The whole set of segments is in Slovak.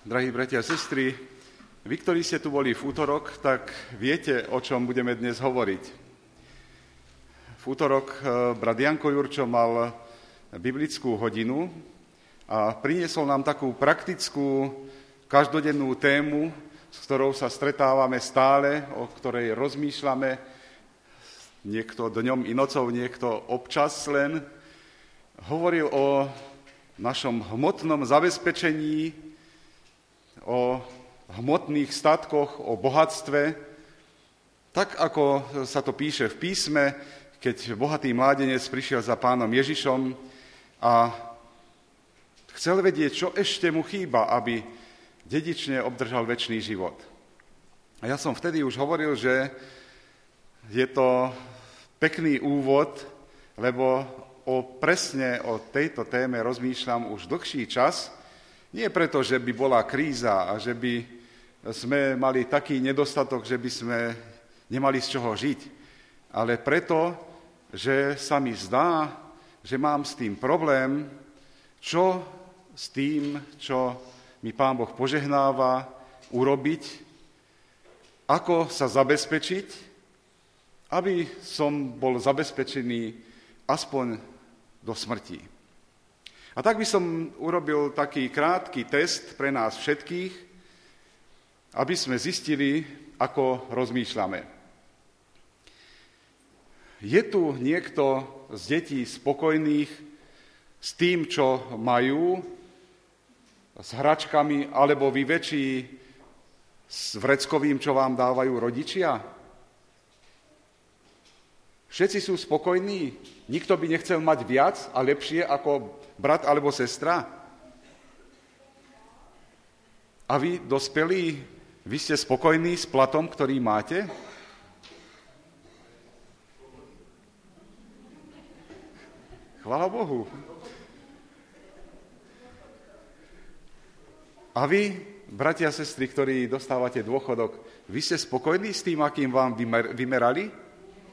Drahí bratia a sestry, vy, ktorí ste tu boli v útorok, tak viete, o čom budeme dnes hovoriť. V útorok brat Janko Jurčo mal biblickú hodinu a priniesol nám takú praktickú, každodennú tému, s ktorou sa stretávame stále, o ktorej rozmýšľame, niekto dňom i nocou, niekto občas len. Hovoril o našom hmotnom zabezpečení, o hmotných statkoch, o bohatstve, tak ako sa to píše v písme, keď bohatý mládenec prišiel za pánom Ježišom a chcel vedieť, čo ešte mu chýba, aby dedične obdržal večný život. A ja som vtedy už hovoril, že je to pekný úvod, lebo presne o tejto téme rozmýšľam už dlhší čas, nie preto, že by bola kríza a že by sme mali taký nedostatok, že by sme nemali z čoho žiť, ale preto, že sa mi zdá, že mám s tým problém, čo s tým, čo mi Pán Boh požehnáva, urobiť, ako sa zabezpečiť, aby som bol zabezpečený aspoň do smrti. A tak by som urobil taký krátky test pre nás všetkých, aby sme zistili, ako rozmýšľame. Je tu niekto z detí spokojných s tým, čo majú, s hračkami, alebo vy väčší s vreckovým, čo vám dávajú rodičia? Všetci sú spokojní? Nikto by nechcel mať viac a lepšie ako brat alebo sestra? A vy, dospelí, vy ste spokojní s platom, ktorý máte? Chvála Bohu. A vy, bratia a sestry, ktorí dostávate dôchodok, vy ste spokojní s tým, akým vám vymerali?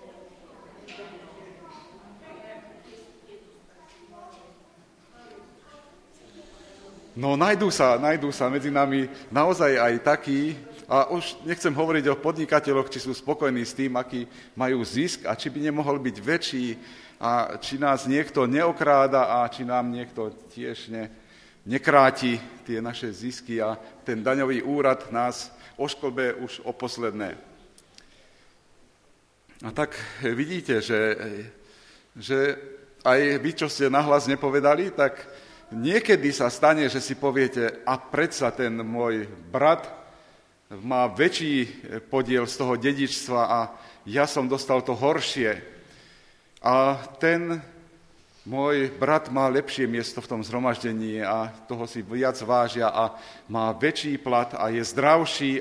No, nájdú sa medzi nami naozaj aj takí, a už nechcem hovoriť o podnikateľoch, či sú spokojní s tým, aký majú zisk a či by nemohol byť väčší a či nás niekto neokráda a či nám niekto tiež nekráti tie naše zisky a ten daňový úrad nás ošklbe už o posledné. A tak vidíte, že aj vy, čo ste nahlas nepovedali, tak niekedy sa stane, že si poviete, a predsa ten môj brat má väčší podiel z toho dedičstva a ja som dostal to horšie. A ten môj brat má lepšie miesto v tom zhromaždení a toho si viac vážia a má väčší plat a je zdravší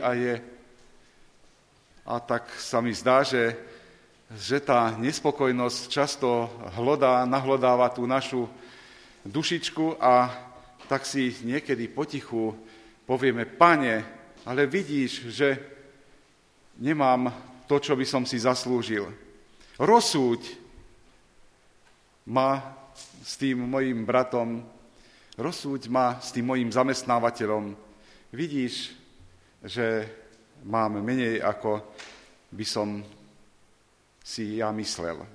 a tak sa mi zdá, že tá nespokojnosť často nahlodáva tú našu dušičku a tak si niekedy potichu povieme, Pane, ale vidíš, že nemám to, čo by som si zaslúžil. Rozsúď ma s tým mojím bratom, rozsúď ma s tým mojím zamestnávateľom. Vidíš, že mám menej, ako by som si ja myslel.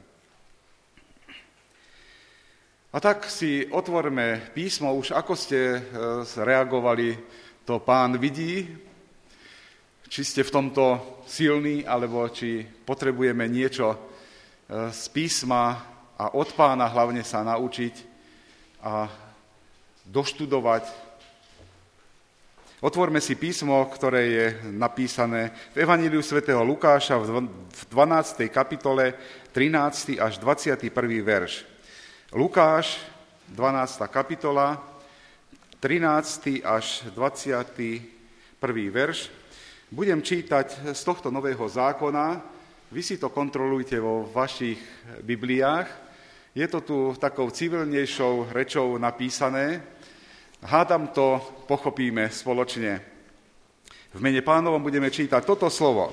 A tak si otvorme písmo, už ako ste reagovali, to Pán vidí, či ste v tomto silní, alebo či potrebujeme niečo z písma a od Pána hlavne sa naučiť a doštudovať. Otvorme si písmo, ktoré je napísané v Evanjeliu svätého Lukáša v 12. kapitole 13. až 21. verš. Lukáš, 12. kapitola, 13. až 21. verš. Budem čítať z tohto nového zákona, vy si to kontrolujte vo vašich Bibliách. Je to tu takou civilnejšou rečou napísané. Hádam to pochopíme spoločne. V mene Pánovom budeme čítať toto slovo.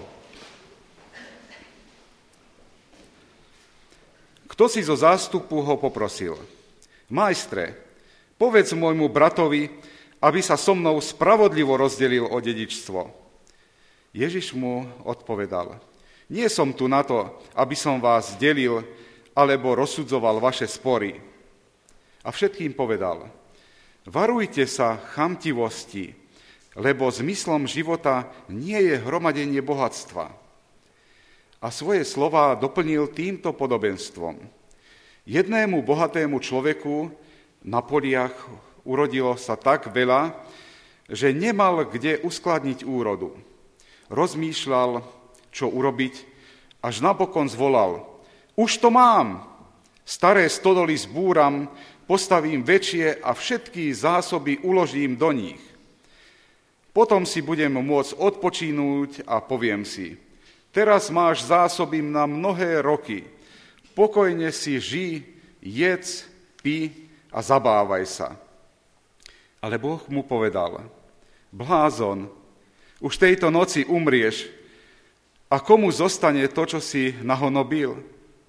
Kto si zo zástupu ho poprosil? Majstre, povedz môjmu bratovi, aby sa so mnou spravodlivo rozdelil o dedičstvo. Ježiš mu odpovedal: Nie som tu na to, aby som vás delil alebo rozsudzoval vaše spory. A všetkým povedal: Varujte sa chamtivosti, lebo zmyslom života nie je hromadenie bohatstva. A svoje slová doplnil týmto podobenstvom. Jednému bohatému človeku na poliach urodilo sa tak veľa, že nemal kde uskladniť úrodu. Rozmýšľal, čo urobiť, až napokon zvolal: Už to mám! Staré stodoly zbúram, postavím väčšie a všetky zásoby uložím do nich. Potom si budem môcť odpočínuť a poviem si: Teraz máš zásoby na mnohé roky. Pokojne si žij, jedz, pí a zabávaj sa. Ale Boh mu povedal: Blázon, už tejto noci umrieš, a komu zostane to, čo si nahonobil?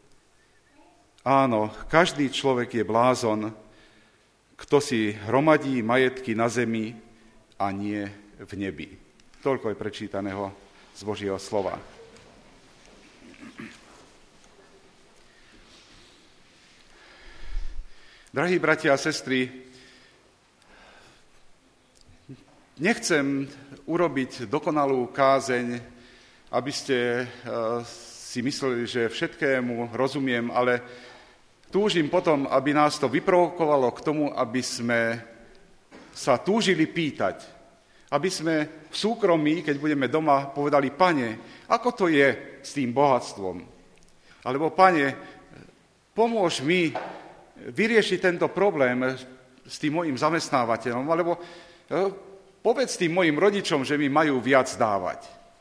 Áno, každý človek je blázon, kto si hromadí majetky na zemi a nie v nebi. Toľko je prečítaného z Božieho slova. Drahí bratia a sestry, nechcem urobiť dokonalú kázeň, aby ste si mysleli, že všetkému rozumiem, ale túžim potom, aby nás to vyprovokovalo k tomu, aby sme sa túžili pýtať, aby sme v súkromí, keď budeme doma, povedali: Pane, ako to je s tým bohatstvom? Alebo: Pane, pomôž mi vyriešiť tento problém s tým mojim zamestnávateľom, alebo povedz tým mojim rodičom, že mi majú viac dávať.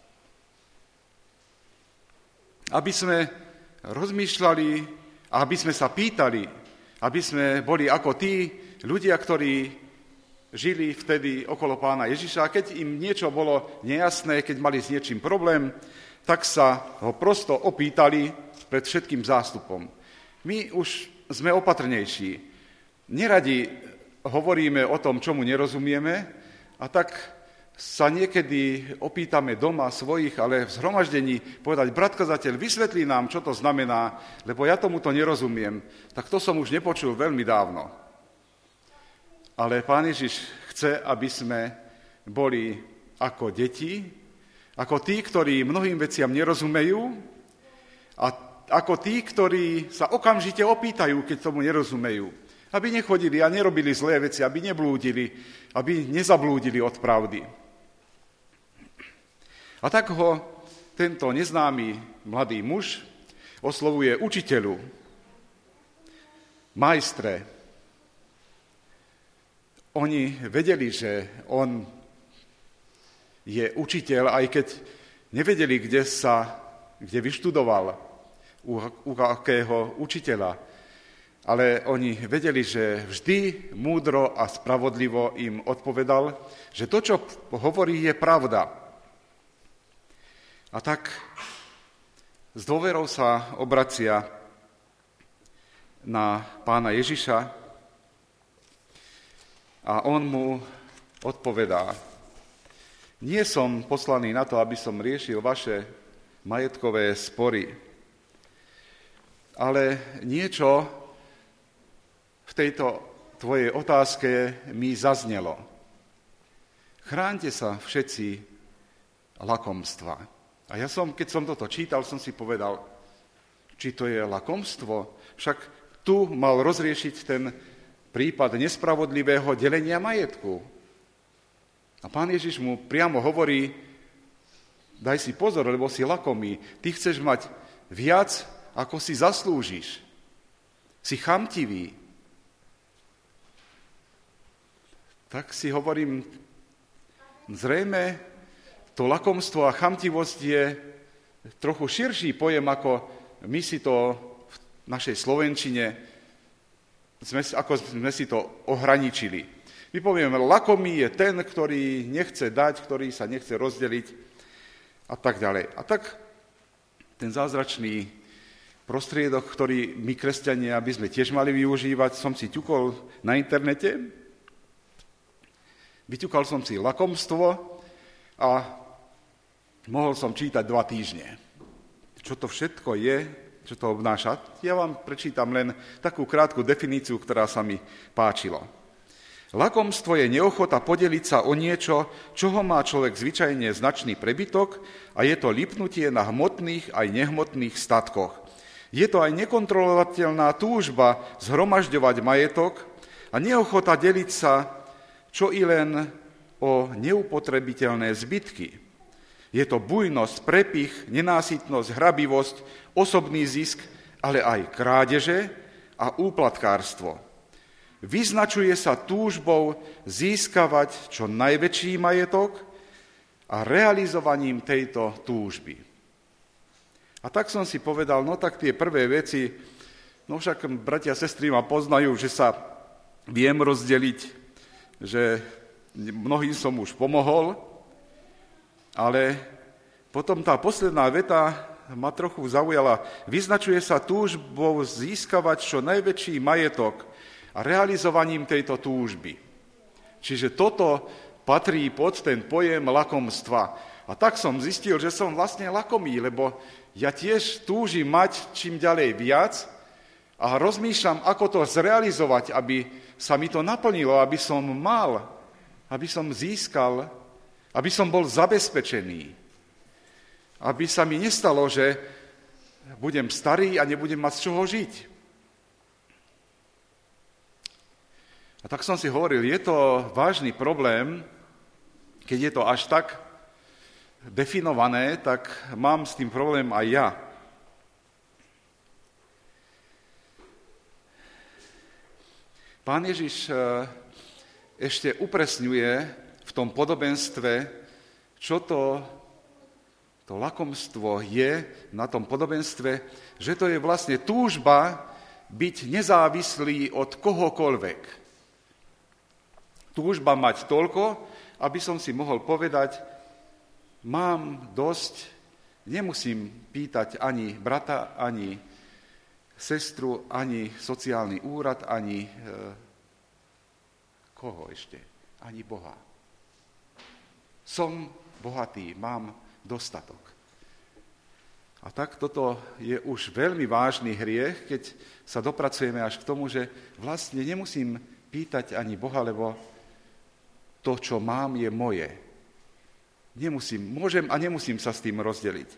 Aby sme rozmýšľali a aby sme sa pýtali, aby sme boli ako tí ľudia, ktorí žili vtedy okolo Pána Ježiša, a keď im niečo bolo nejasné, keď mali s niečím problém, tak sa ho prosto opýtali pred všetkým zástupom. My už sme opatrnejší. Neradi hovoríme o tom, čomu nerozumieme, a tak sa niekedy opýtame doma svojich, ale v zhromaždení povedať: Brat kazateľ, vysvetlí nám, čo to znamená, lebo ja tomuto nerozumiem. Tak to som už nepočul veľmi dávno. Ale Pán Ježiš chce, aby sme boli ako deti, ako tí, ktorí mnohým veciam nerozumejú, a ako tí, ktorí sa okamžite opýtajú, keď tomu nerozumejú. Aby nechodili a nerobili zlé veci, aby neblúdili, aby nezablúdili od pravdy. A tak ho tento neznámy mladý muž oslovuje: Učiteľu, majstre. Oni vedeli, že on je učiteľ, aj keď nevedeli, kde vyštudoval, u akého učiteľa. Ale oni vedeli, že vždy múdro a spravodlivo im odpovedal, že to, čo hovorí, je pravda. A tak s dôverou sa obracia na Pána Ježiša a on mu odpovedá: Nie som poslaný na to, aby som riešil vaše majetkové spory, ale niečo v tejto tvojej otázke mi zaznelo. Chráňte sa všetci lakomstva. A ja keď som toto čítal, som si povedal: či to je lakomstvo? Však tu mal rozriešiť ten prípad nespravodlivého delenia majetku. A Pán Ježiš mu priamo hovorí: daj si pozor, lebo si lakomý. Ty chceš mať viac, ako si zaslúžiš. Si chamtivý. Tak si hovorím, zrejme to lakomstvo a chamtivosť je trochu širší pojem, ako my si to v našej slovenčine, ako sme si to ohraničili. My povieme, lakomý je ten, ktorý nechce dať, ktorý sa nechce rozdeliť a tak ďalej. A tak ten zázračný prostriedok, ktorý my, kresťania, by sme tiež mali využívať, som si ťukol na internete Vyťukal som si lakomstvo a mohol som čítať 2 týždne. Čo to všetko je, čo to obnáša? Ja vám prečítam len takú krátku definíciu, ktorá sa mi páčila. Lakomstvo je neochota podeliť sa o niečo, čoho má človek zvyčajne značný prebytok, a je to lipnutie na hmotných aj nehmotných statkoch. Je to aj nekontrolovateľná túžba zhromažďovať majetok a neochota deliť sa čo i len o neupotrebiteľné zbytky. Je to bujnosť, prepich, nenásytnosť, hrabivosť, osobný zisk, ale aj krádeže a úplatkárstvo. Vyznačuje sa túžbou získavať čo najväčší majetok a realizovaním tejto túžby. A tak som si povedal, no tak tie prvé veci, no však bratia a sestry ma poznajú, že sa viem rozdeliť, že mnohým som už pomohol, ale potom tá posledná veta ma trochu zaujala. Vyznačuje sa túžbou získavať čo najväčší majetok a realizovaním tejto túžby. Čiže toto patrí pod ten pojem lakomstva. A tak som zistil, že som vlastne lakomý, lebo ja tiež túžim mať čím ďalej viac a rozmýšľam, ako to zrealizovať, aby sa mi to naplnilo, aby som mal, aby som získal, aby som bol zabezpečený. Aby sa mi nestalo, že budem starý a nebudem mať z čoho žiť. A tak som si hovoril, je to vážny problém, keď je to až tak definované, tak mám s tým problém aj ja. Pán Ježiš ešte upresňuje v tom podobenstve, čo to lakomstvo je na tom podobenstve, že to je vlastne túžba byť nezávislý od kohokoľvek. Túžba mať toľko, aby som si mohol povedať, mám dosť, nemusím pýtať ani brata, ani sestru, ani sociálny úrad, ani koho ešte, ani Boha. Som bohatý, mám dostatok. A tak toto je už veľmi vážny hriech, keď sa dopracujeme až k tomu, že vlastne nemusím pýtať ani Boha, lebo to, čo mám, je moje. Môžem a nemusím sa s tým rozdeliť.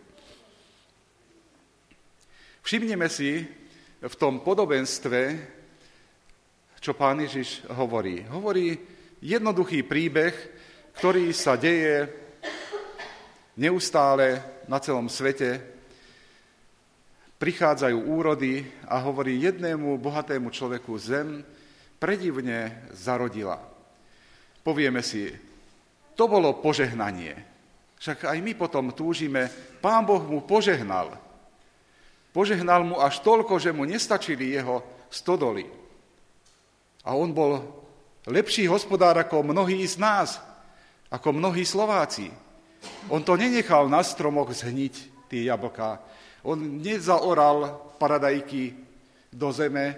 Všimneme si v tom podobenstve, čo Pán Ježiš hovorí. Hovorí jednoduchý príbeh, ktorý sa deje neustále na celom svete. Prichádzajú úrody a hovorí jednému bohatému človeku, zem predivne zarodila. Povieme si, to bolo požehnanie. Však aj my potom túžime, Pán Boh mu požehnal. Požehnal mu až toľko, že mu nestačili jeho stodoly. A on bol lepší hospodár ako mnohí z nás, ako mnohí Slováci. On to nenechal na stromoch zhniť, tie jablká. On nezaoral paradajky do zeme.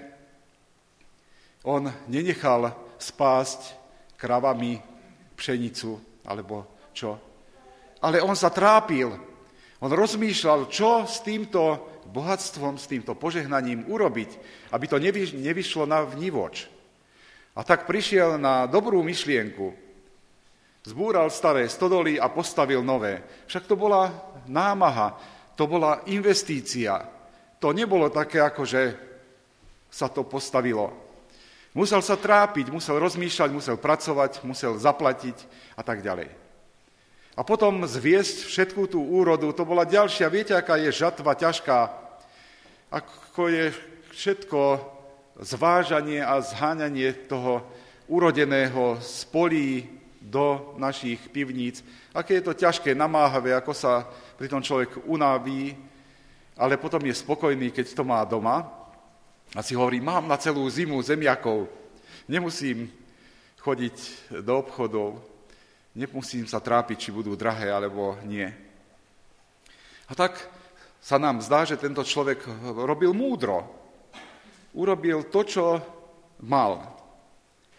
On nenechal spásť kravami pšenicu, alebo čo. Ale on sa trápil. On rozmýšľal, čo s týmto bohatstvom, s týmto požehnaním urobiť, aby to nevyšlo na vnívoč. A tak prišiel na dobrú myšlienku. Zbúral staré stodoly a postavil nové. Však to bola námaha, to bola investícia. To nebolo také, ako že sa to postavilo. Musel sa trápiť, musel rozmýšľať, musel pracovať, musel zaplatiť a tak ďalej. A potom zviesť všetku tú úrodu, to bola ďalšia, viete, aká je žatva ťažká, ako je všetko zvážanie a zháňanie toho urodeného z polí do našich pivníc, aké je to ťažké, namáhavé, ako sa pri tom človek unaví, ale potom je spokojný, keď to má doma. A si hovorí, mám na celú zimu zemiakov, nemusím chodiť do obchodov, nemusím sa trápiť, či budú drahé, alebo nie. A tak sa nám zdá, že tento človek robil múdro. Urobil to, čo mal.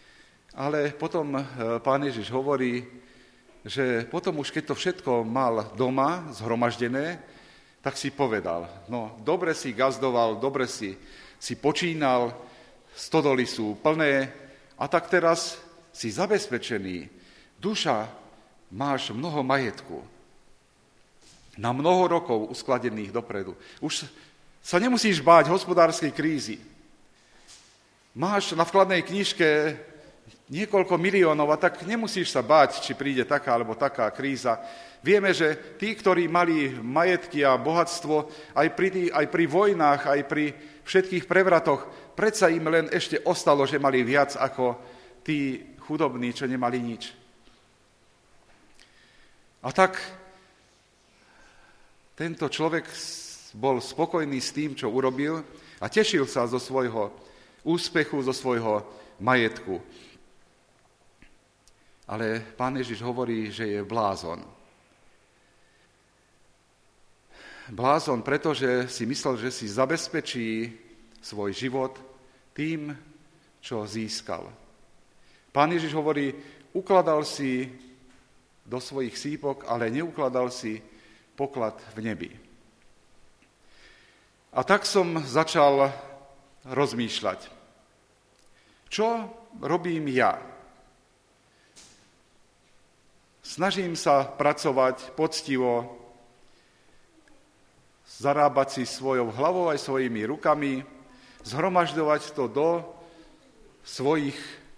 Ale potom Pán Ježiš hovorí, že potom už keď to všetko mal doma zhromaždené, tak si povedal, no dobre si gazdoval, dobre si počínal, stodoly sú plné a tak teraz si zabezpečený. Duša, máš mnoho majetku. Na mnoho rokov uskladených dopredu. Už sa nemusíš báť hospodárskej krízy. Máš na vkladnej knižke niekoľko miliónov a tak nemusíš sa báť, či príde taká alebo taká kríza. Vieme, že tí, ktorí mali majetky a bohatstvo, aj pri vojnách, aj pri všetkých prevratoch, predsa im len ešte ostalo, že mali viac ako tí chudobní, čo nemali nič. A tak tento človek bol spokojný s tým, čo urobil a tešil sa zo svojho úspechu, zo svojho majetku. Ale Pán Ježiš hovorí, že je blázon. Blázon, pretože si myslel, že si zabezpečí svoj život tým, čo získal. Pán Ježiš hovorí, ukladal si do svojich sípok, ale neukladal si poklad v nebi. A tak som začal rozmýšľať. Čo robím ja? Snažím sa pracovať poctivo, zarábať si svojou hlavou aj svojimi rukami, zhromažďovať to do svojich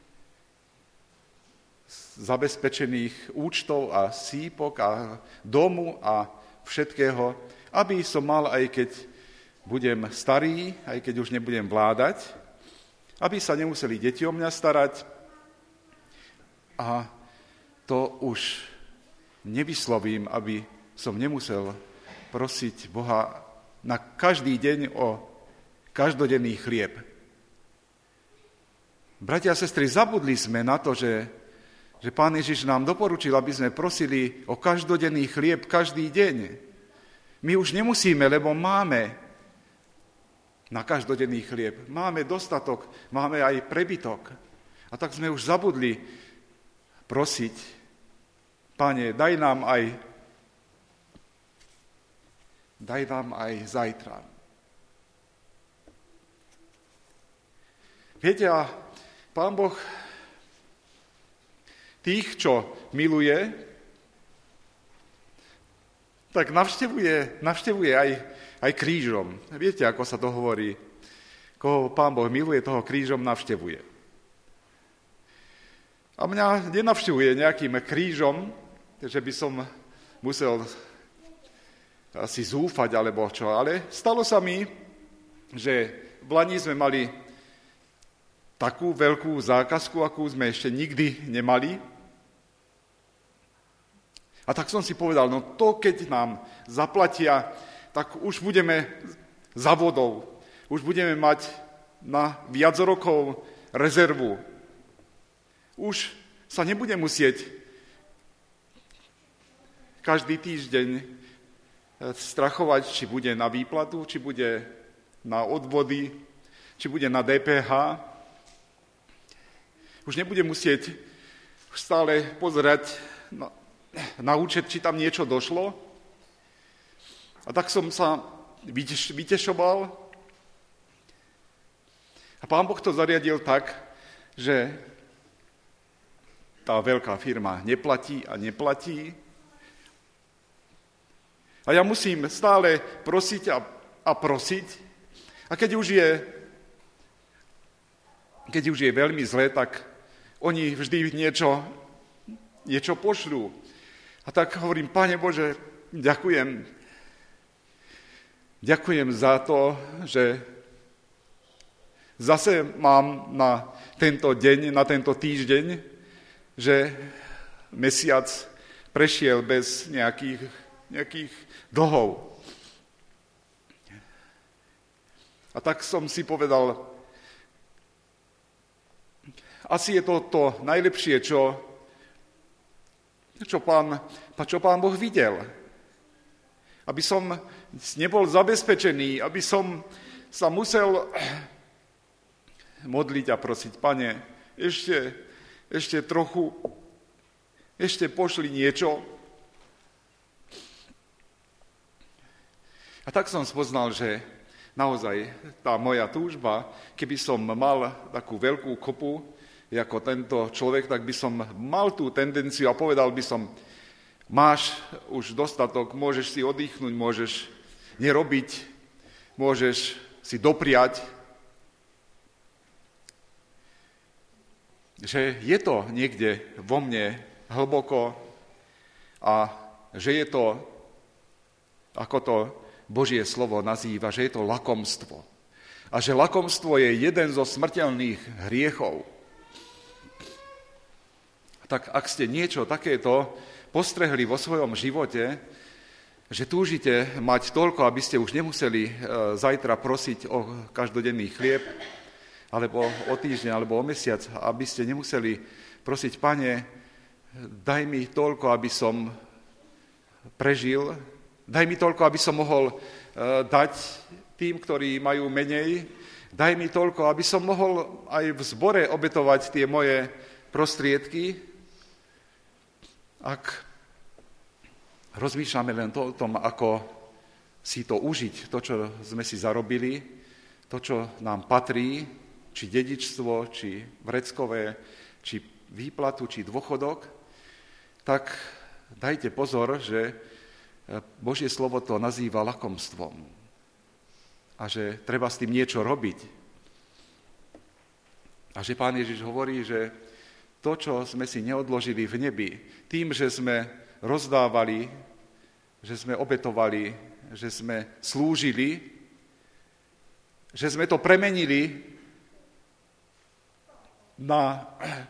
zabezpečených účtov a sípok a domu a všetkého, aby som mal, aj keď budem starý, aj keď už nebudem vládať, aby sa nemuseli deti o mňa starať a to už nevyslovím, aby som nemusel prosiť Boha na každý deň o každodenný chlieb. Bratia a sestry, zabudli sme na to, že Pán Ježiš nám doporučil, aby sme prosili o každodenný chlieb každý deň. My už nemusíme, lebo máme na každodenný chlieb. Máme dostatok, máme aj prebytok. A tak sme už zabudli prosiť, Pane, daj nám aj zajtra. Viete, a Pán Boh tých, čo miluje, tak navštevuje aj krížom. Viete, ako sa to hovorí? Koho Pán Boh miluje, toho krížom navštevuje. A mňa nenavštevuje nejakým krížom, že by som musel asi zúfať, alebo čo. Ale stalo sa mi, že v Lani sme mali takú veľkú zákazku, akú sme ešte nikdy nemali. A tak som si povedal, no to, keď nám zaplatia, tak už budeme za vodou. Už budeme mať na viac rokov rezervu. Už sa nebude musieť každý týždeň strachovať, či bude na výplatu, či bude na odvody, či bude na DPH. Už nebude musieť stále pozerať na účet, či tam niečo došlo. A tak som sa vytešoval. A Pán Boh to zariadil tak, že tá veľká firma neplatí a neplatí. A ja musím stále prosiť a prosiť. A keď už je veľmi zlé, tak oni vždy niečo pošľú. A tak hovorím, Pane Bože, ďakujem. Ďakujem za to, že zase mám na tento deň, na tento týždeň, že mesiac prešiel bez nejakých dlhov. A tak som si povedal, asi je to najlepšie, čo Pán Boh videl. Aby som nebol zabezpečený, aby som sa musel modliť a prosiť, Pane, ešte trochu, ešte pošli niečo. A tak som spoznal, že naozaj tá moja túžba, keby som mal takú veľkú kopu, ako tento človek, tak by som mal tú tendenciu a povedal by som, máš už dostatok, môžeš si oddychnúť, môžeš nerobiť, môžeš si dopriať. Že je to niekde vo mne hlboko a že je to, ako to Božie slovo nazýva, že je to lakomstvo. A že lakomstvo je jeden zo smrteľných hriechov. Tak ak ste niečo takéto postrehli vo svojom živote, že túžite mať toľko, aby ste už nemuseli zajtra prosiť o každodenný chlieb, alebo o týždeň, alebo o mesiac, aby ste nemuseli prosiť, Pane, daj mi toľko, aby som prežil, daj mi toľko, aby som mohol dať tým, ktorí majú menej, daj mi toľko, aby som mohol aj v zbore obetovať tie moje prostriedky. Ak rozmýšľame len o tom, ako si to užiť, to, čo sme si zarobili, to, čo nám patrí, či dedičstvo, či vreckové, či výplatu, či dôchodok, tak dajte pozor, že Božie slovo to nazýva lakomstvom a že treba s tým niečo robiť. A že Pán Ježiš hovorí, že to, čo sme si neodložili v nebi, tým, že sme rozdávali, že sme obetovali, že sme slúžili, že sme to premenili na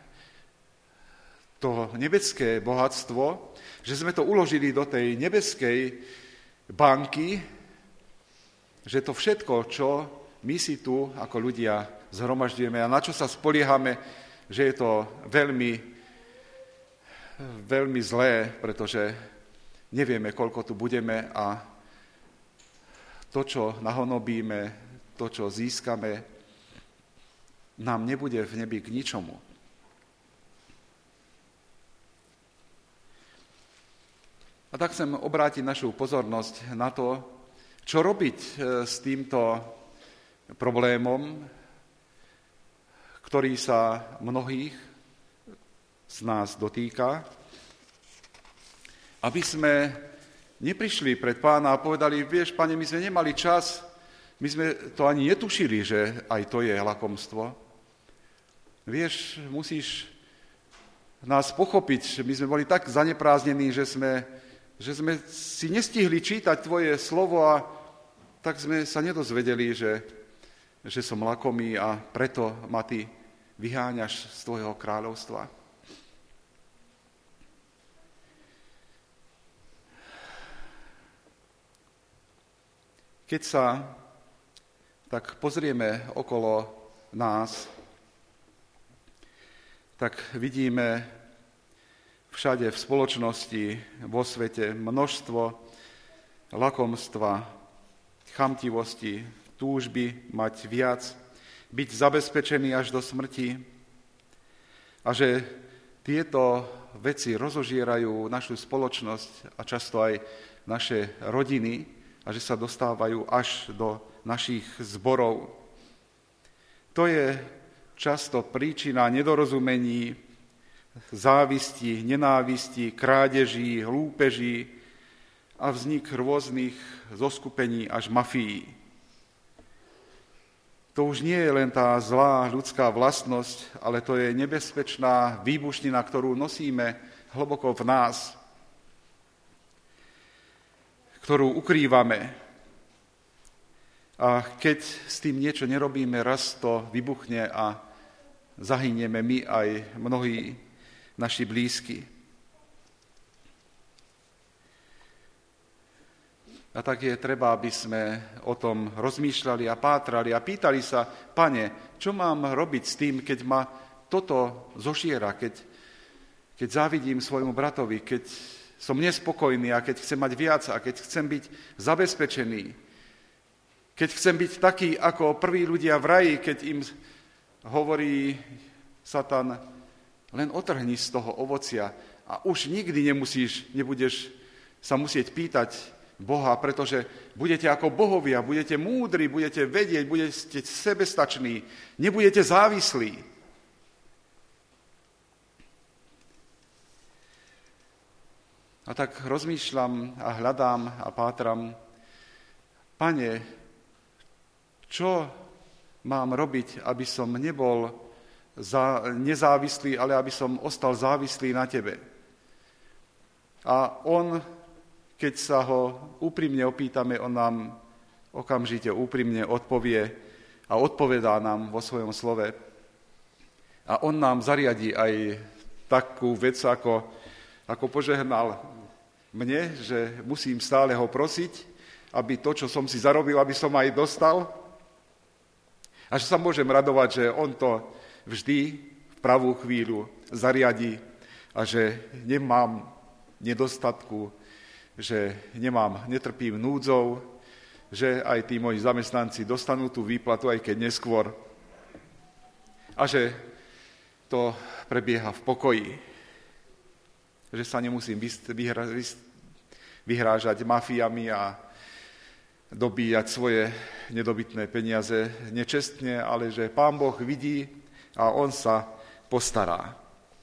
to nebecké bohatstvo, že sme to uložili do tej nebeskej banky, že to všetko, čo my si tu ako ľudia zhromažďujeme a na čo sa spoliehame, že je to veľmi, veľmi zlé, pretože nevieme, koľko tu budeme a to, čo nahonobíme, to, čo získame, nám nebude v nebi k ničomu. A tak chcem obrátiť našu pozornosť na to, čo robiť s týmto problémom, ktorý sa mnohých z nás dotýka, aby sme neprišli pred Pána a povedali, vieš, Pane, my sme nemali čas, my sme to ani netušili, že aj to je lakomstvo. Vieš, musíš nás pochopiť, že my sme boli tak zaneprázdnení, že sme si nestihli čítať tvoje slovo a tak sme sa nedozvedeli, že som lakomý a preto ma ty vyháňaš z tvojho kráľovstva. Keď sa tak pozrieme okolo nás, tak vidíme všade v spoločnosti, vo svete množstvo lakomstva, chamtivosti, túžby mať viac, byť zabezpečený až do smrti a že tieto veci rozožierajú našu spoločnosť a často aj naše rodiny a že sa dostávajú až do našich zborov. To je často príčina nedorozumení, závisti, nenávisti, krádeží, hlúpeží a vznik rôznych zoskupení až mafií. To už nie je len tá zlá ľudská vlastnosť, ale to je nebezpečná výbušnina, ktorú nosíme hlboko v nás, ktorú ukrývame. A keď s tým niečo nerobíme, raz to vybuchne a zahynieme my aj mnohí naši blízki. A tak je treba, aby sme o tom rozmýšľali a pátrali a pýtali sa, Pane, čo mám robiť s tým, keď ma toto zožiera, keď závidím svojmu bratovi, keď som nespokojný a keď chcem mať viac a keď chcem byť zabezpečený, keď chcem byť taký ako prví ľudia v raji, keď im hovorí Satan, Len otrhni z toho ovocia a už nikdy nebudeš sa musieť pýtať Boha, pretože budete ako bohovia, budete múdri, budete vedieť, budete sebestační, nebudete závislí. A tak rozmýšľam a hľadám a pátram, Pane, čo mám robiť, aby som nebol nezávislý, ale aby som ostal závislý na Tebe. A on, keď sa ho úprimne opýtame, on nám okamžite úprimne odpovie a odpovedá nám vo svojom slove. A on nám zariadí aj takú vec, ako požehnal mne, že musím stále ho prosiť, aby to, čo som si zarobil, aby som aj dostal. A že sa môžem radovať, že on to vždy v pravú chvíľu zariadí a že nemám nedostatku, že netrpím núdzou, že aj tí moji zamestnanci dostanú tú výplatu, aj keď neskôr. A že to prebieha v pokoji. Že sa nemusím vyhrážať mafiami a dobíjať svoje nedobytné peniaze nečestne, ale že Pán Boh vidí a on sa postará.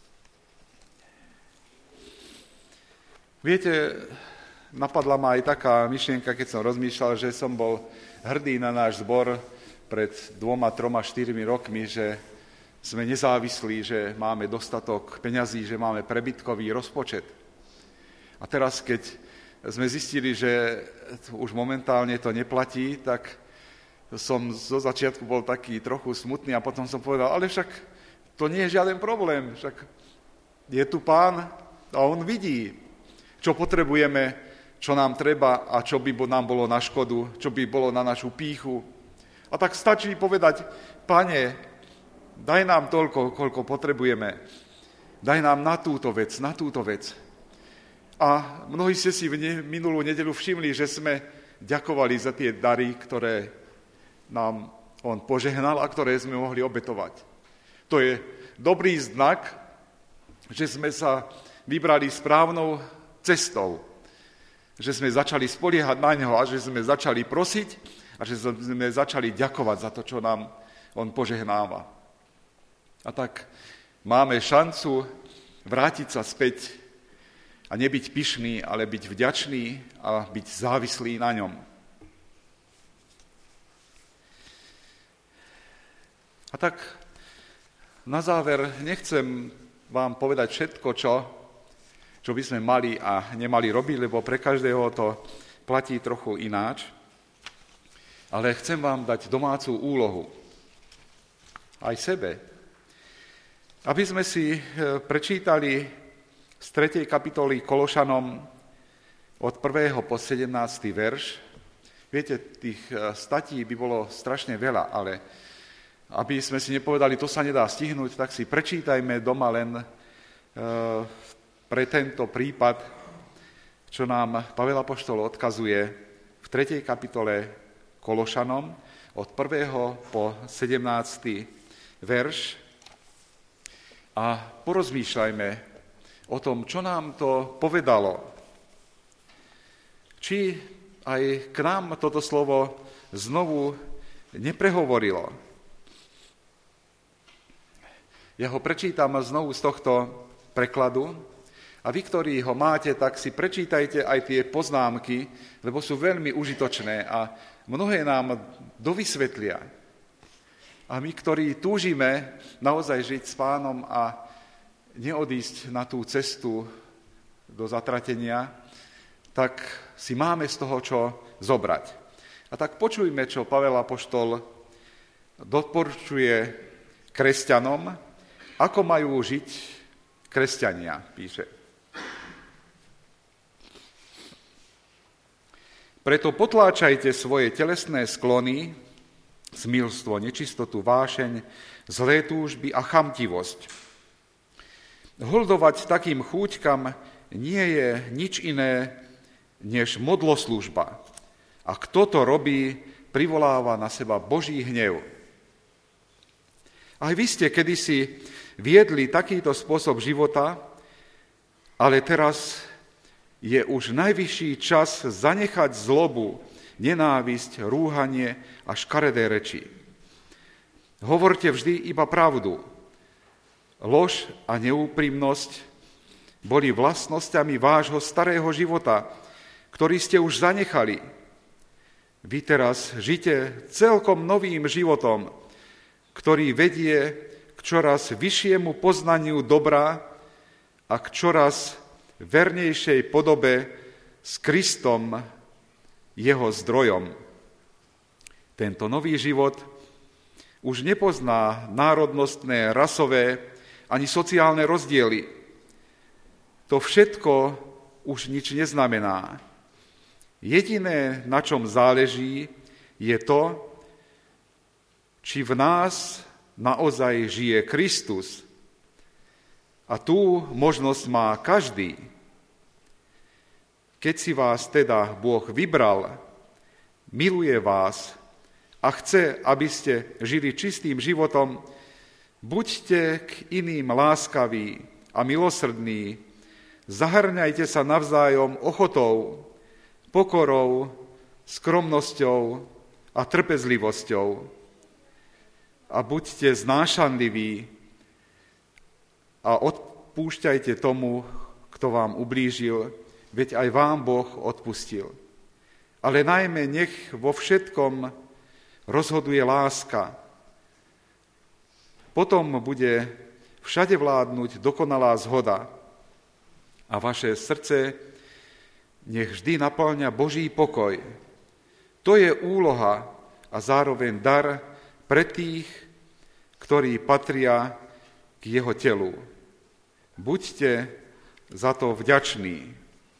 Viete, napadla ma aj taká myšlienka, keď som rozmýšľal, že som bol hrdý na náš zbor pred 2, 3, 4 rokmi, že sme nezávislí, že máme dostatok peňazí, že máme prebytkový rozpočet. A teraz, keď sme zistili, že už momentálne to neplatí, tak som zo začiatku bol taký trochu smutný a potom som povedal, ale však to nie je žiaden problém, však je tu Pán a on vidí, čo potrebujeme, čo nám treba a čo by nám bolo na škodu, čo by bolo na našu pýchu. A tak stačí povedať, Pane, daj nám toľko, koľko potrebujeme, daj nám na túto vec. A mnohí ste si minulú nedeľu všimli, že sme ďakovali za tie dary, ktoré nám on požehnal a ktoré sme mohli obetovať. To je dobrý znak, že sme sa vybrali správnou cestou, že sme začali spoliehať na neho a že sme začali prosiť a že sme začali ďakovať za to, čo nám on požehnáva. A tak máme šancu vrátiť sa späť a nebyť pyšný, ale byť vďačný a byť závislý na ňom. A tak na záver nechcem vám povedať všetko, čo by sme mali a nemali robiť, lebo pre každého to platí trochu ináč. Ale chcem vám dať domácu úlohu. Aj sebe. Aby sme si prečítali z 3. kapitoly Kološanom od 1. po 17. verš. Viete, tých statí by bolo strašne veľa, ale aby sme si nepovedali, to sa nedá stihnúť, tak si prečítajme doma len pre tento prípad, čo nám Pavel apoštol odkazuje v 3. kapitole Kološanom od 1. po 17. verš. A porozmýšľajme o tom, čo nám to povedalo. Či aj k nám toto slovo znovu neprehovorilo. Ja ho prečítam znovu z tohto prekladu a vy, ktorí ho máte, tak si prečítajte aj tie poznámky, lebo sú veľmi užitočné a mnohé nám dovysvetlia. A my, ktorí túžime naozaj žiť s Pánom a neodísť na tú cestu do zatratenia, tak si máme z toho čo zobrať. A tak počujme, čo Pavel apoštol doporučuje kresťanom, ako majú žiť kresťania, píše. Preto potláčajte svoje telesné sklony, smilstvo, nečistotu, vášeň, zlé túžby a chamtivosť. Hľadovať takým chúťkam nie je nič iné, než modloslužba. A kto to robí, privoláva na seba Boží hnev. Aj vy ste kedysi viedli takýto spôsob života, ale teraz je už najvyšší čas zanechať zlobu, nenávisť, rúhanie a škaredé reči. Hovorte vždy iba pravdu. Lož a neúprimnosť boli vlastnosťami vášho starého života, ktorý ste už zanechali. Vy teraz žite celkom novým životom, ktorý vedie k čoraz vyššiemu poznaniu dobra a k čoraz vernejšej podobe s Kristom, jeho zdrojom. Tento nový život už nepozná národnostné, rasové ani sociálne rozdiely. To všetko už nič neznamená. Jediné, na čom záleží, je to, či v nás naozaj žije Kristus. A tú možnosť má každý. Keď si vás teda Boh vybral, miluje vás a chce, aby ste žili čistým životom, buďte k iným láskaví a milosrdní, zahrňajte sa navzájom ochotou, pokorou, skromnosťou a trpezlivosťou. A buďte znášanliví a odpúšťajte tomu, kto vám ublížil, veď aj vám Boh odpustil. Ale najmä nech vo všetkom rozhoduje láska. Potom bude všade vládnuť dokonalá zhoda a vaše srdce nech vždy napĺňa Boží pokoj. To je úloha a zároveň dar pre tých, ktorí patria k jeho telu. Buďte za to vďační.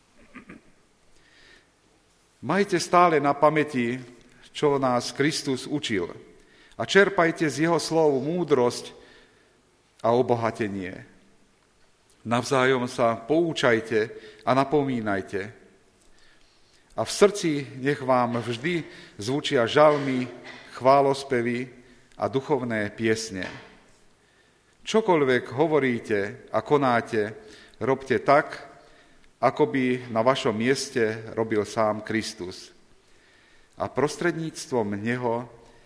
Majte stále na pamäti, čo nás Kristus učil, a čerpajte z jeho slov múdrosť a obohatenie. Navzájom sa poučajte a napomínajte. A v srdci nech vám vždy zvučia žalmy, chválospevy a duchovné piesne. Čokoľvek hovoríte a konáte, robte tak, ako by na vašom mieste robil sám Kristus. A prostredníctvom neho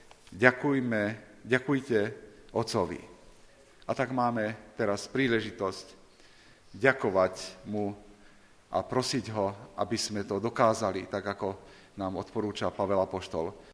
ďakujte Otcovi. A tak máme teraz príležitosť ďakovať mu a prosiť ho, aby sme to dokázali, tak ako nám odporúča Pavel apoštol.